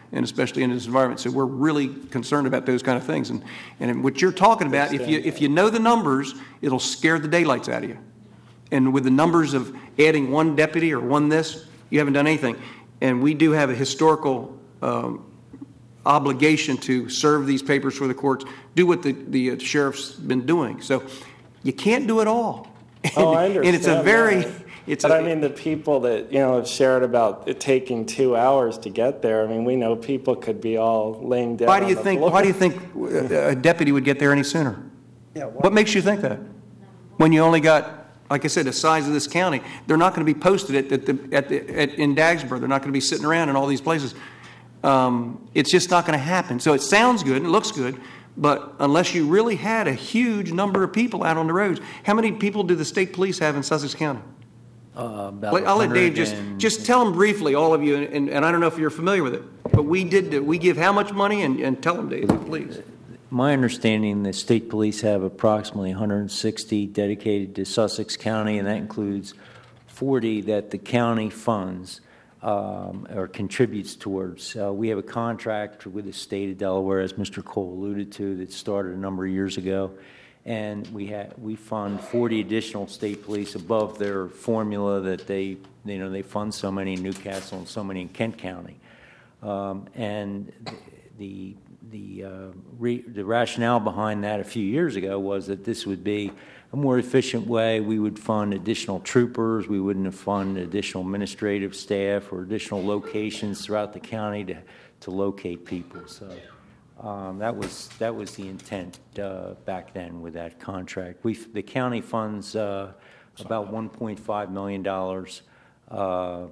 and especially in this environment. So we're really concerned about those kind of things. And, and what you're talking about, if you, if you know the numbers, it'll scare the daylights out of you. And with the numbers of adding one deputy or one this, you haven't done anything. And we do have a historical um, obligation to serve these papers for the courts, do what the, the uh, sheriff's been doing. So you can't do it all. Oh, I understand. And it's a very... that. It's but a, I mean, the people that, you know, have shared about it taking two hours to get there, I mean, we know people could be all laying down why do you on the think? floor. Why do you think a deputy would get there any sooner? Yeah, What makes you think that? When you only got, like I said, the size of this county, they're not going to be posted at, at the at the at, in Dagsboro. They're not going to be sitting around in all these places. Um, it's just not going to happen. So it sounds good, it looks good, but unless you really had a huge number of people out on the roads, how many people do the state police have in Sussex County? Uh, about Well, I'll let Dave just, and- just tell them briefly, all of you, and, and I don't know if you're familiar with it, but we did, we give how much money, and, and tell them, Dave, please. My understanding, the state police have approximately one hundred sixty dedicated to Sussex County, and that includes forty that the county funds um, or contributes towards. Uh, we have a contract with the state of Delaware, as Mister Cole alluded to, that started a number of years ago. And we ha- we fund forty additional state police above their formula that they, you know, they fund so many in Newcastle and so many in Kent County. Um, and the the uh, re- the rationale behind that a few years ago was that this would be a more efficient way. We would fund additional troopers. We wouldn't have fund additional administrative staff or additional locations throughout the county to to locate people. So. Um, that was that was the intent uh, back then with that contract. We the county funds uh, about one point five million dollars uh, uh,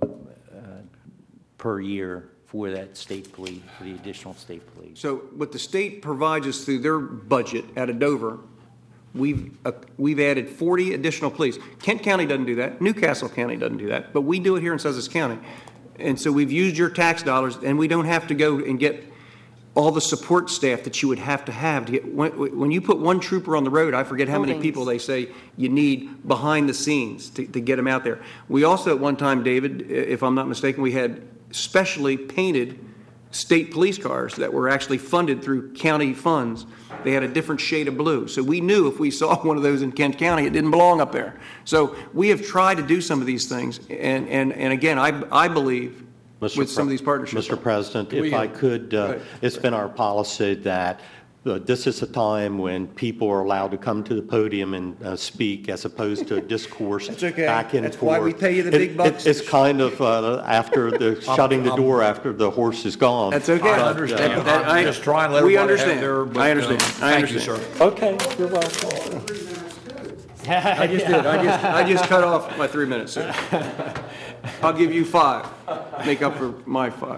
per year for that state police, for the additional state police. So what the state provides us through their budget out of Dover, we've uh, we've added forty additional police. Kent County doesn't do that. Newcastle County doesn't do that. But we do it here in Sussex County. And so we've used your tax dollars, and we don't have to go and get all the support staff that you would have to have to get. When, when you put one trooper on the road, I forget how many Holdings. people they say you need behind the scenes to, to get them out there. We also at one time, David, if I'm not mistaken, we had specially painted state police cars that were actually funded through county funds. They had a different shade of blue. So we knew if we saw one of those in Kent County, it didn't belong up there. So we have tried to do some of these things. And, and, and again, I, I believe Mister with some of these partnerships. Mister President, We- if I could, uh, Right. it's been our policy that uh, this is a time when people are allowed to come to the podium and uh, speak as opposed to a discourse That's okay. back and That's forth. why we pay you the It- big it- bucks. It's kind of uh, after the, shutting the door after the horse is gone. That's okay. But, I uh, understand. That- I- I'm just trying to let we everybody have understand. their- but, I uh, understand. I thank you, understand. sir. Okay, you're welcome. I just did. I just, I just cut off my three minutes, sir. I'll give you five. Make up for my five.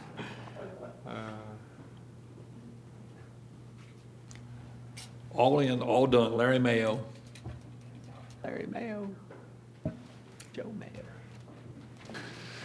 All in, all done. Larry Mayo. Larry Mayo. Joe Mayo.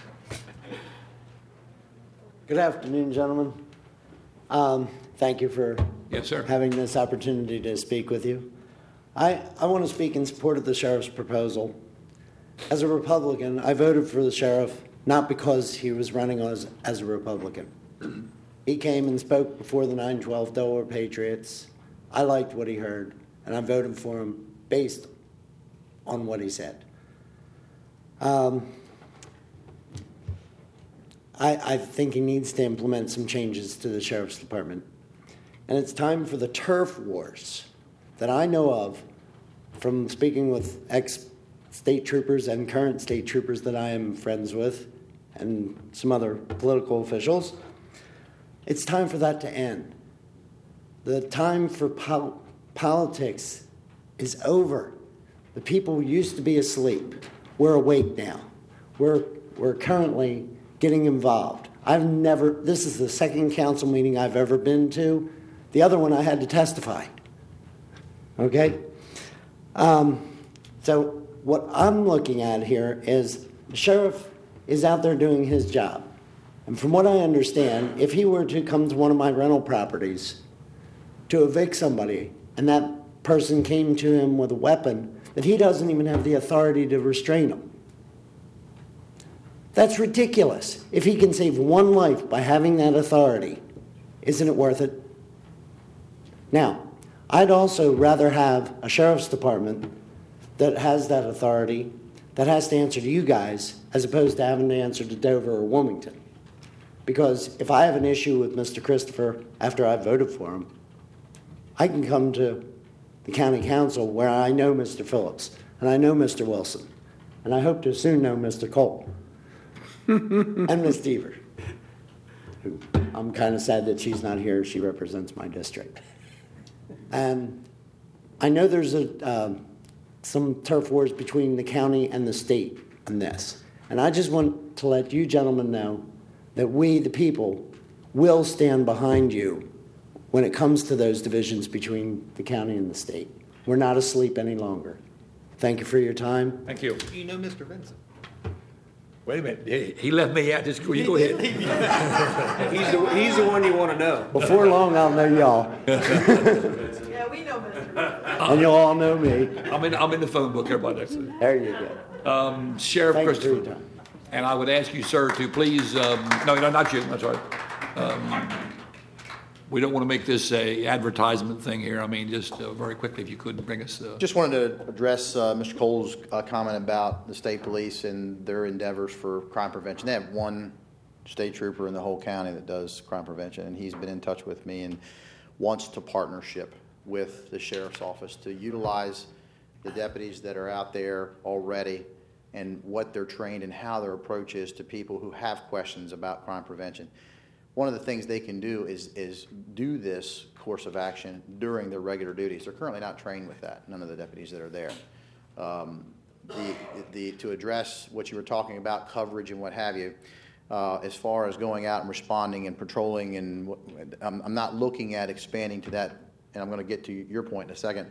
Good afternoon, gentlemen. Um, Thank you for Yes, sir. having this opportunity to speak with you. I, I want to speak in support of the sheriff's proposal. As a Republican, I voted for the sheriff not because he was running as, as a Republican. He came and spoke before the nine twelve Delaware Patriots. I liked what he heard, and I voted for him based on what he said. Um, I, I think he needs to implement some changes to the sheriff's department. And it's time for the turf wars that I know of from speaking with ex-state troopers and current state troopers that I am friends with and some other political officials. It's time for that to end. The time for pol- politics is over. The people used to be asleep. We're awake now. We're, we're currently getting involved. I've never, this is the second council meeting I've ever been to. The other one I had to testify. Okay? Um, so what I'm looking at here is the sheriff is out there doing his job. And from what I understand, if he were to come to one of my rental properties to evict somebody and that person came to him with a weapon, that he doesn't even have the authority to restrain them. That's ridiculous. If he can save one life by having that authority, isn't it worth it? Now, I'd also rather have a sheriff's department that has that authority, that has to answer to you guys, as opposed to having to answer to Dover or Wilmington. Because if I have an issue with Mister Christopher after I've voted for him, I can come to the county council where I know Mister Phillips, and I know Mister Wilson, and I hope to soon know Mister Cole, and Miz Deaver, who I'm kind of sad that she's not here. She represents my district. And I know there's a, uh, some turf wars between the county and the state on this. And I just want to let you gentlemen know that we, the people, will stand behind you when it comes to those divisions between the county and the state. We're not asleep any longer. Thank you for your time. Thank you. You know Mister Vincent? Wait a minute, he, he left me out, just, you go ahead. He's the, he's the one you want to know. Before long, I'll know y'all. Yeah, we know Mister And you'll all know me. I'm in, I'm in the phone book, everybody next to me. There you go. Um, Sheriff Thank you for your Christopher, time. and I would ask you, sir, to please, um, no, no, not you, I'm sorry. Um, we don't want to make this a advertisement thing here. I mean, just uh, very quickly, if you could bring us. Uh, Just wanted to address uh, Mister Cole's uh, comment about the state police and their endeavors for crime prevention. They have one state trooper in the whole county that does crime prevention, and he's been in touch with me and wants to partnership with the sheriff's office to utilize the deputies that are out there already and what they're trained and how their approach is to people who have questions about crime prevention. One of the things they can do is, is do this course of action during their regular duties. They're currently not trained with that, none of the deputies that are there. Um, the, the, to address what you were talking about, coverage and what have you, uh, as far as going out and responding and patrolling, and what, I'm, I'm not looking at expanding to that, and I'm going to get to your point in a second,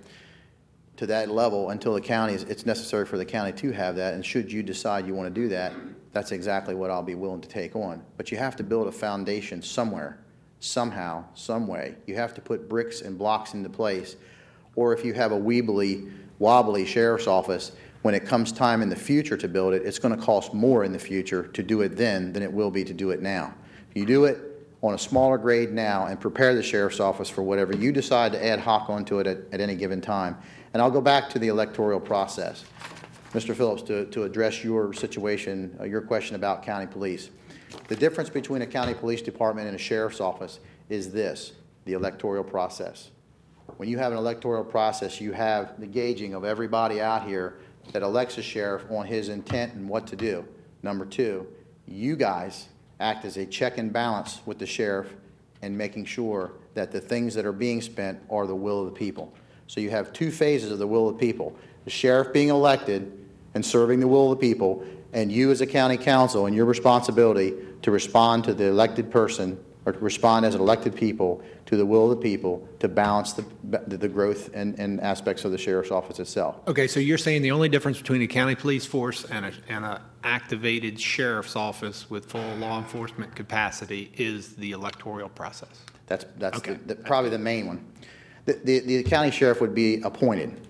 to that level until the county, is, it's necessary for the county to have that, and should you decide you want to do that, that's exactly what I'll be willing to take on. But you have to build a foundation somewhere, somehow, some way. You have to put bricks and blocks into place. Or if you have a weebly, wobbly sheriff's office, when it comes time in the future to build it, it's going to cost more in the future to do it then than it will be to do it now. If you do it on a smaller grade now and prepare the sheriff's office for whatever you decide to ad hoc onto it at, at any given time. And I'll go back to the electoral process. Mister Phillips, to, to address your situation, uh, your question about county police. The difference between a county police department and a sheriff's office is this, the electoral process. When you have an electoral process, you have the gauging of everybody out here that elects a sheriff on his intent and what to do. Number two, you guys act as a check and balance with the sheriff and making sure that the things that are being spent are the will of the people. So you have two phases of the will of the people. The sheriff being elected and serving the will of the people, and you as a county council and your responsibility to respond to the elected person, or to respond as elected people to the will of the people to balance the, the growth and, and aspects of the sheriff's office itself. Okay, so you're saying the only difference between a county police force and a, and a activated sheriff's office with full law enforcement capacity is the electoral process? That's, that's okay. the, the, probably the main one. The, the, the county sheriff would be appointed.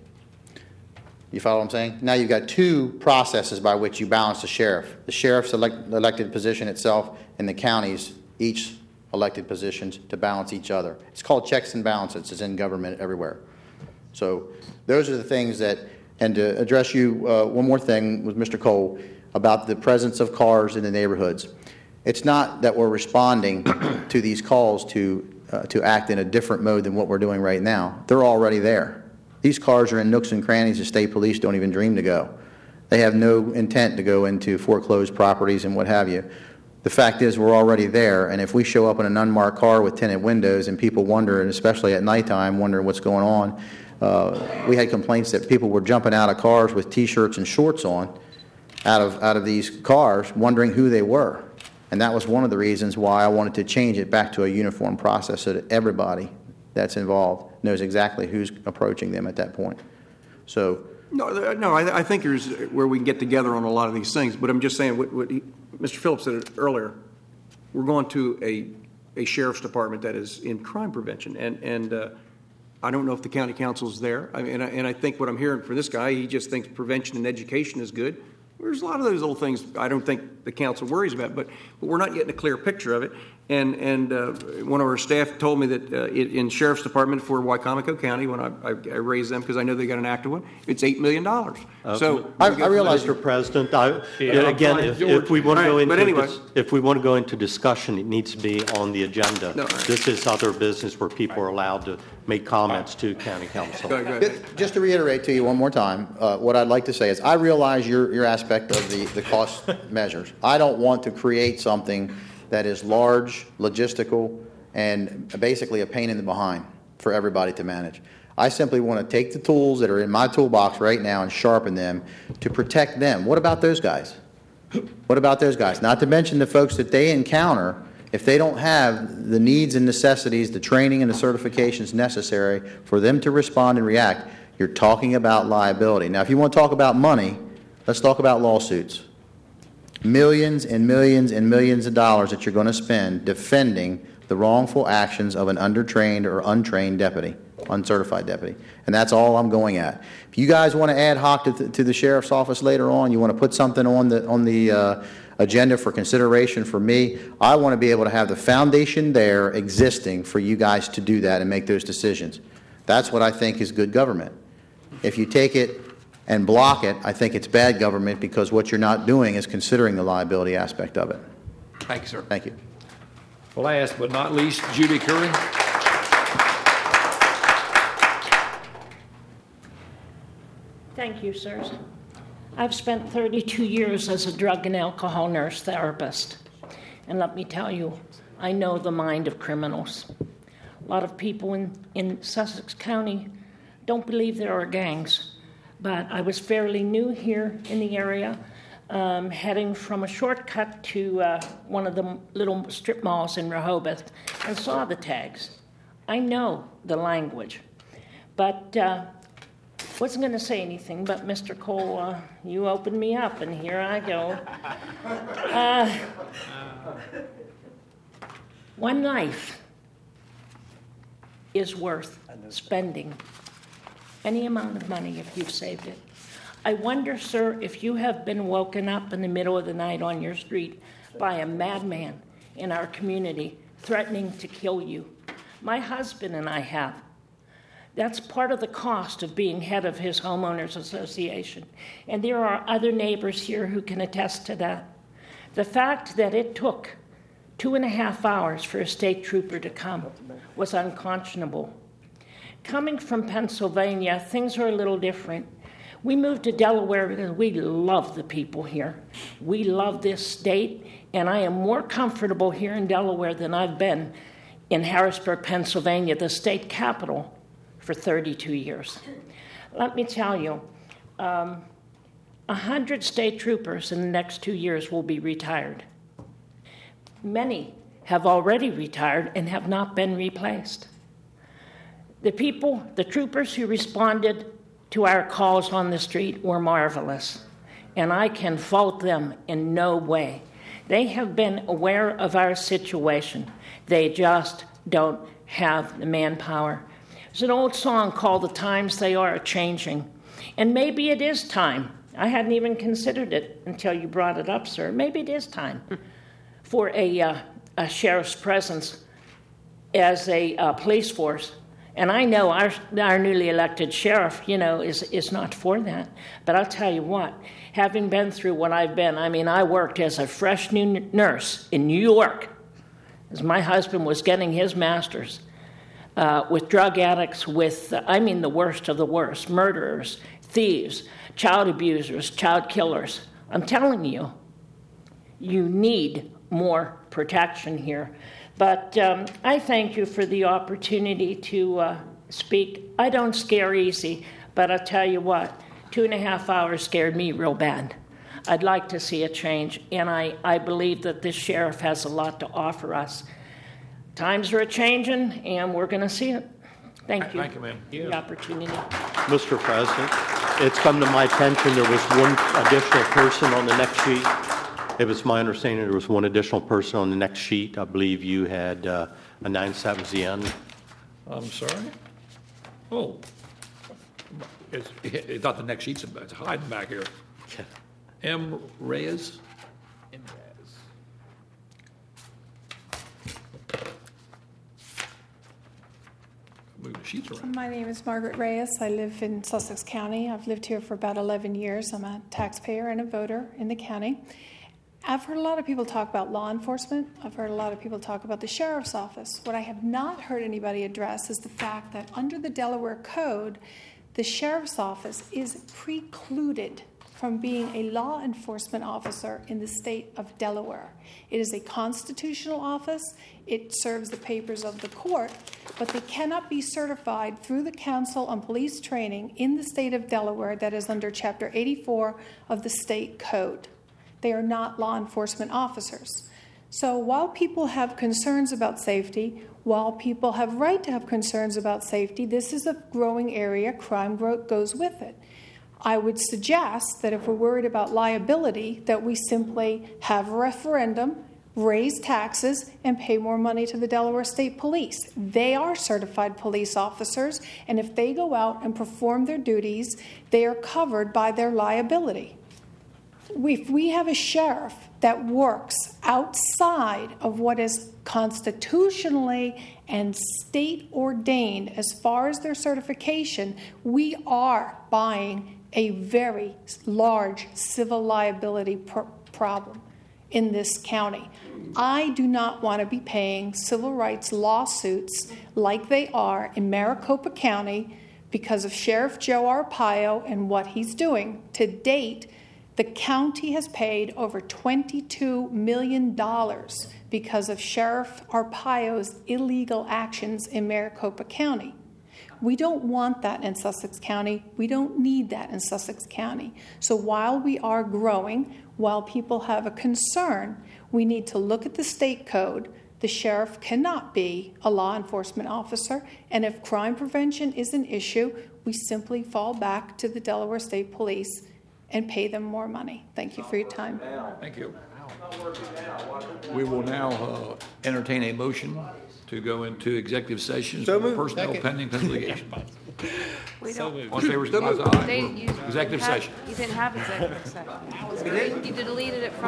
You follow what I'm saying? Now you've got two processes by which you balance the sheriff. The sheriff's elect, elected position itself and the county's each elected positions to balance each other. It's called checks and balances. It's in government everywhere. So those are the things that, and to address you, uh, one more thing with Mister Cole about the presence of cars in the neighborhoods. It's not that we're responding to these calls to, uh, to act in a different mode than what we're doing right now. They're already there. These cars are in nooks and crannies the state police don't even dream to go. They have no intent to go into foreclosed properties and what have you. The fact is we're already there, and if we show up in an unmarked car with tinted windows and people wonder, and especially at nighttime, wondering what's going on, uh, we had complaints that people were jumping out of cars with T-shirts and shorts on out of, out of these cars, wondering who they were. And that was one of the reasons why I wanted to change it back to a uniform process so that everybody that's involved knows exactly who's approaching them at that point. So, no, no, I, I think there's where we can get together on a lot of these things. But I'm just saying, what, what he, Mister Phillips said it earlier. We're going to a a sheriff's department that is in crime prevention, and and uh, I don't know if the county council's there. I mean, and I, and I think what I'm hearing from this guy, he just thinks prevention and education is good. There's a lot of those little things I don't think the council worries about, but, but we're not getting a clear picture of it. And, and uh, one of our staff told me that uh, it, in Sheriff's Department for Wycomico County, when I, I, I raised them because I know they got an active one, it's eight million dollars. Uh, So I, I realize, Mister President, I, Yeah, again, fine, if, George. if we want to All go right, into but anyway. dis- if we want to go into discussion, it needs to be on the agenda. No, all right. This is other business where people are allowed to make comments to county council. Go, go ahead. Just to reiterate to you one more time, uh, what I'd like to say is I realize your, your aspect of the, the cost measures. I don't want to create something that is large, logistical, and basically a pain in the behind for everybody to manage. I simply want to take the tools that are in my toolbox right now and sharpen them to protect them. What about those guys? What about those guys? Not to mention the folks that they encounter. If they don't have the needs and necessities, the training and the certifications necessary for them to respond and react, you're talking about liability. Now, if you want to talk about money, let's talk about lawsuits. Millions and millions and millions of dollars that you're going to spend defending the wrongful actions of an undertrained or untrained deputy, uncertified deputy. And that's all I'm going at. If you guys want to ad hoc to, to the sheriff's office later on, you want to put something on the, on the uh, agenda for consideration for me, I want to be able to have the foundation there existing for you guys to do that and make those decisions. That's what I think is good government. If you take it and block it, I think it's bad government because what you're not doing is considering the liability aspect of it. Thank you, sir. Thank you. Well, last but not least, Judy Curry. Thank you, sirs. I've spent thirty-two years as a drug and alcohol nurse therapist. And let me tell you, I know the mind of criminals. A lot of people in, in Sussex County don't believe there are gangs. But I was fairly new here in the area, um, heading from a shortcut to uh, one of the little strip malls in Rehoboth, and saw the tags. I know the language, but uh, wasn't going to say anything. But Mister Cole, uh, you opened me up, and here I go. Uh, one life is worth spending any amount of money if you've saved it. I wonder, sir, if you have been woken up in the middle of the night on your street by a madman in our community threatening to kill you. My husband and I have. That's part of the cost of being head of his homeowners association. And there are other neighbors here who can attest to that. The fact that it took two and a half hours for a state trooper to come was unconscionable. Coming from Pennsylvania, things are a little different. We moved to Delaware because we love the people here. We love this state, and I am more comfortable here in Delaware than I've been in Harrisburg, Pennsylvania, the state capital, for thirty-two years. Let me tell you, um, one hundred state troopers in the next two years will be retired. Many have already retired and have not been replaced. The people, the troopers who responded to our calls on the street were marvelous, and I can fault them in no way. They have been aware of our situation. They just don't have the manpower. There's an old song called "The Times They Are A-Changing," and maybe it is time. I hadn't even considered it until you brought it up, sir. Maybe it is time for a, uh, a sheriff's presence as a uh, police force. And I know our, our newly elected sheriff, you know, is, is not for that. But I'll tell you what, having been through what I've been, I mean, I worked as a fresh new nurse in New York as my husband was getting his master's uh, with drug addicts, with, uh, I mean, the worst of the worst, murderers, thieves, child abusers, child killers. I'm telling you, you need more protection here. But um, I thank you for the opportunity to uh, speak. I don't scare easy, but I'll tell you what, two and a half hours scared me real bad. I'd like to see a change, and I, I believe that this sheriff has a lot to offer us. Times are a-changing, and we're going to see it. Thank you. Thank you, ma'am. For the opportunity. Mister President, it's come to my attention there was one additional person on the next sheet. It was my understanding there was one additional person on the next sheet. I believe you had uh, announced that was the end. I'm sorry? Oh. It's, it's not the next sheet, it's hiding back here. M. Reyes. Move the sheets around. My name is Margaret Reyes. I live in Sussex County. I've lived here for about eleven years. I'm a taxpayer and a voter in the county. I've heard a lot of people talk about law enforcement. I've heard a lot of people talk about the sheriff's office. What I have not heard anybody address is the fact that under the Delaware Code, the sheriff's office is precluded from being a law enforcement officer in the state of Delaware. It is a constitutional office. It serves the papers of the court, but they cannot be certified through the Council on Police Training in the state of Delaware that is under Chapter eighty-four of the state code. They are not law enforcement officers. So while people have concerns about safety, while people have right to have concerns about safety, this is a growing area. Crime growth goes with it. I would suggest that if we're worried about liability, that we simply have a referendum, raise taxes, and pay more money to the Delaware State Police. They are certified police officers, and if they go out and perform their duties, they are covered by their liability. If we have a sheriff that works outside of what is constitutionally and state ordained as far as their certification, we are buying a very large civil liability pr- problem in this county. I do not want to be paying civil rights lawsuits like they are in Maricopa County because of Sheriff Joe Arpaio and what he's doing. To date, the county has paid over twenty-two million dollars because of Sheriff Arpaio's illegal actions in Maricopa County. We don't want that in Sussex County. We don't need that in Sussex County. So while we are growing, while people have a concern, we need to look at the state code. The sheriff cannot be a law enforcement officer, and if crime prevention is an issue, we simply fall back to the Delaware State Police and pay them more money. Thank you for your time. Thank you. We will now uh, entertain a motion to go into executive sessions So for moved. personnel Second. pending litigation. We So don't. moved. All in favor, signify by They- aye. you- Executive you had- session. You didn't have executive session. You deleted it from